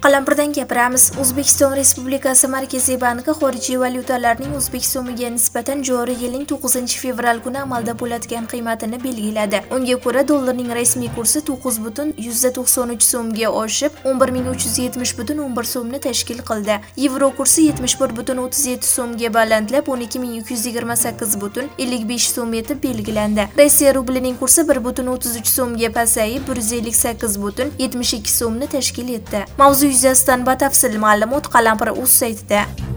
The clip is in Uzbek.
Qalampirdan gapiramiz. O'zbekiston Respublikasi Markaziy banki xorijiy valyutalarning o'zbek so'miga nisbatan joriy yilning 9-fevral kuni amalda bo'ladigan qiymatini belgiladi. Unga ko'ra dollarning rasmiy kursi 9,93 so'mga oshib, 11,370,11 so'mni tashkil qildi. Yevro kursi 71,37 so'mga balandlab, 12,128,55 so'm etib belgilandi. Rossiya rublining kursi 1,33 so'mga pasayib, 158,72 so'mni tashkil etdi. Mavzu yuzasidan batafsil ma'lumot Qalampir.uz saytida.